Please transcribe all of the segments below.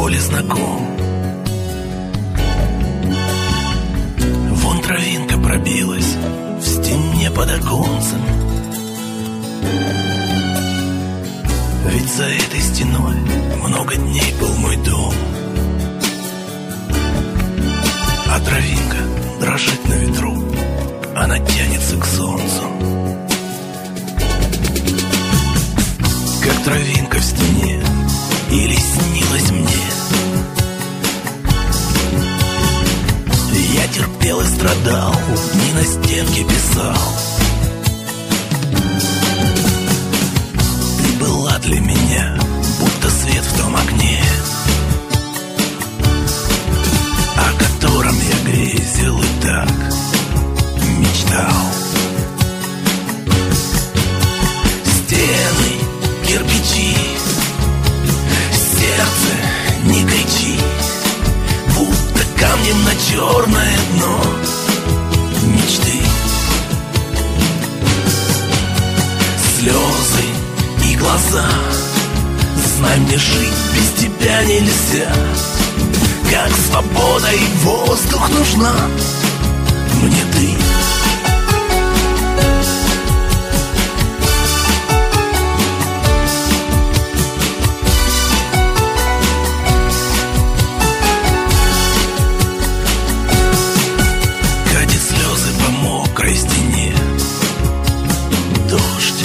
боли знаком. Вон травинка пробилась в стене под оконцем. Ведь за этой стеной много дней был мой дом. А травинка дрожит на ветру, она тянется к солнцу. Как травинка в стене, или снилось мне. Я терпел и страдал, дни на стенке писал. Ты была для меня, будто свет в том окне, о котором я грезил и так мечтал. Стены, кирпичи, сердце, не кричи, будто камнем на черное дно мечты. Слезы и глаза, знай, мне жить без тебя нельзя. Как свобода и воздух нужна мне ты. Катит слезы по мокрой стене дождь.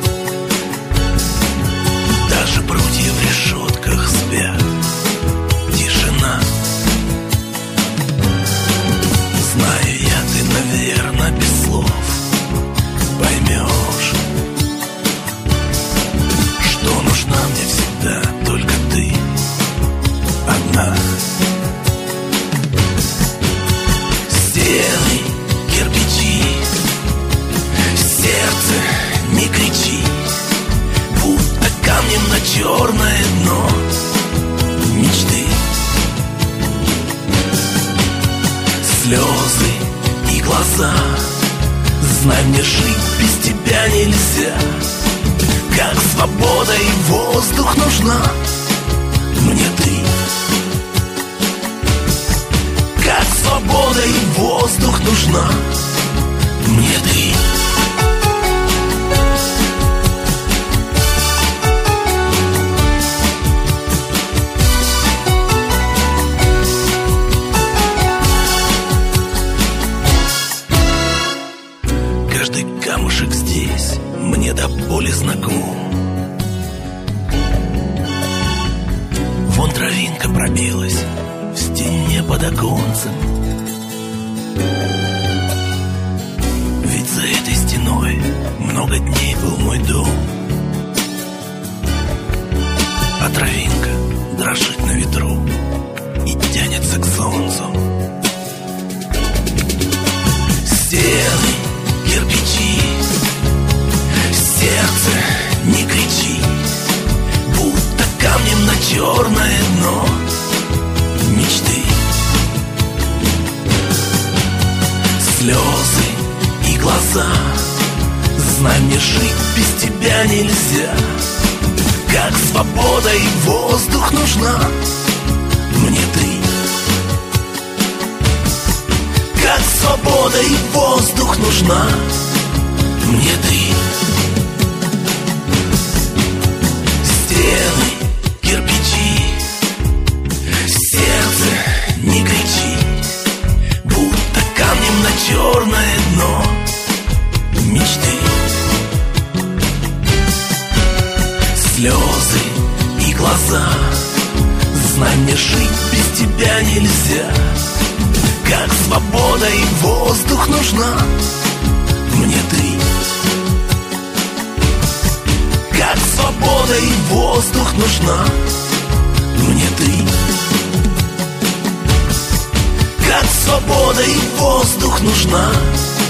Даже прутья в решетках спят. Тишина. Знаю я, ты, наверное, без слов поймешь, что нужна мне всегда только ты одна. Стены, кирпичи, сердце, не кричи, будто камнем на черное дно мечты. Слезы и глаза, знай, мне жить без тебя нельзя. Как свобода и воздух нужна мне ты. Как свобода и воздух нужна мне ты. Каждый камушек здесь мне до боли знаком. Вон травинка пробилась в стене под оконцем. Ведь за этой стеной много дней был мой дом. А травинка дрожит на ветру и тянется к солнцу. Стены, кирпичи, сердце, не кричи, будто камнем на черное дно мечты. Слезы и глаза, знай, мне жить без тебя нельзя. Как свобода и воздух нужна мне ты. Как свобода и воздух нужна мне ты. Стены, кирпичи, сердце, не кричи, будто камнем на черное дно мечты. Слезы и глаза, знай, мне жить без тебя нельзя. Как свобода и воздух нужна мне ты. Как свобода и воздух нужна мне ты. Как свобода и воздух нужна